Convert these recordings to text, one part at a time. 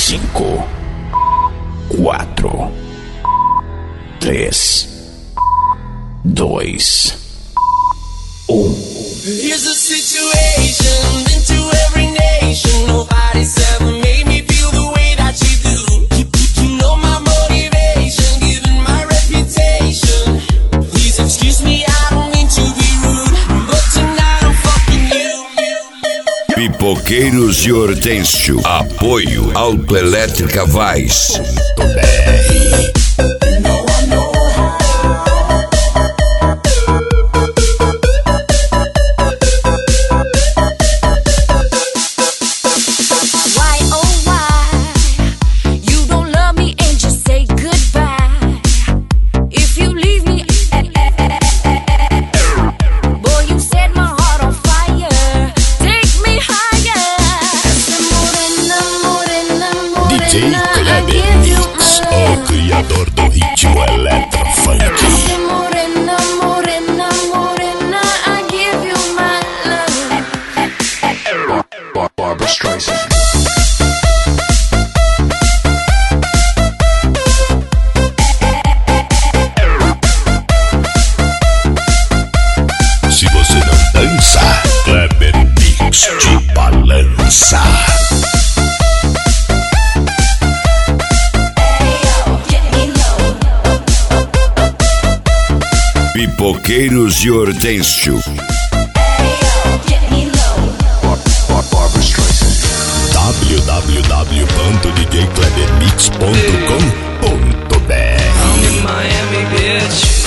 5, 4, 3, 2, 1. Here's a situation into every nation. Nobody's ever made me feel the way that you do. You know my motivation, given my reputation. Please excuse me, I don't mean to be rude, but tonight I'm fucking you. Pipoqueiros e Hortêncio. Apoio Autoelétrica Vaz. Criador do ritmo eletrofunk. Morena, morena, morena, I give you my love. Barbra Streisand. Se você não dança, Kleber Mix te balança. Pipoqueiros e Hortêncio. www.djklebermix.com.br. I'm in Miami, bitch.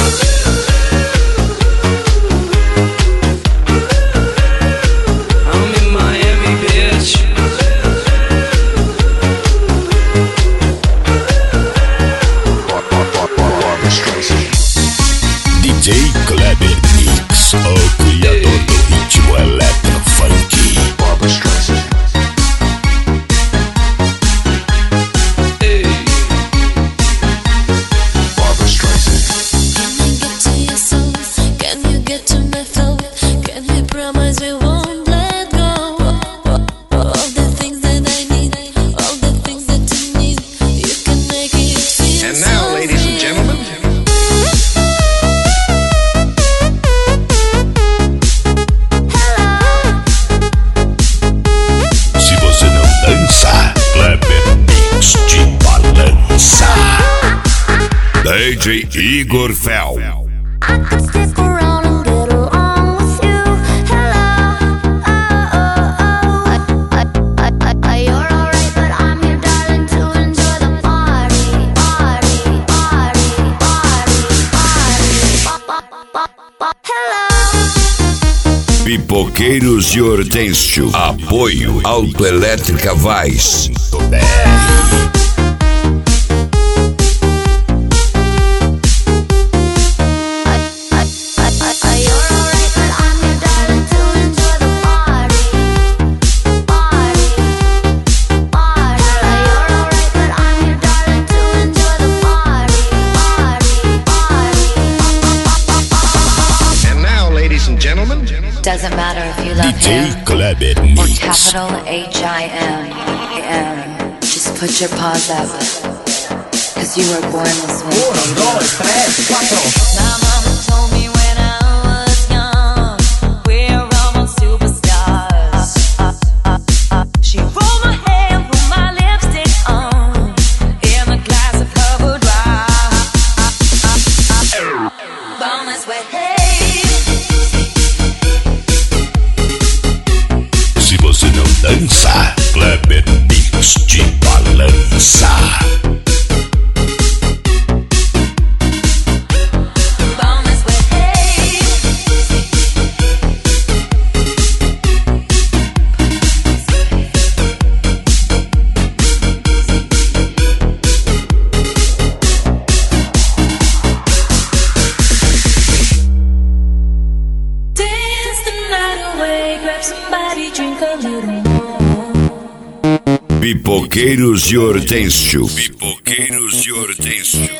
I'm in Miami, bitch. Barbra Streisand. DJ Kleber Mix, o criador do ritmo eletrofunk. Barbra Streisand. Barbra Streisand. Can you get to your soul? Can you get to my throat? Can we promise we won't let go? All the things that I need, all the things that you need, you can make it feel. And now, so ladies and real. gentlemen, Se você não dança, Kleber Mix te balança. DJ Igor Fel. I could stick around and get along with you. Hello, you're alright, but I'm your darling to enjoy the party, party, party, party, party. Hello. Pipoqueiros e Hortêncio. Apoio Autoelétrica Vaz. You're alright, but I'm your darling to enjoy the party, party, party. You're alright, but I'm your darling to enjoy the party, party, party. and now, ladies and gentlemen, Doesn't matter if you love DJ him Kleber or Mix. capital H-I-M. Just put your paws up, cause you were born this way. My mama told me when I was young, we're almost superstars. She rolled my hair, put my lipstick on, in a glass of her boudoir. Born this way, hey. Se você não dança, Kleber Mix te balança. Born this way, hey. Dance the night away, grab somebody, drink a little more. Pipoqueiros e Hortêncio. Pipoqueiros e Hortêncio.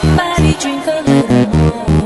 Everybody drink a little more.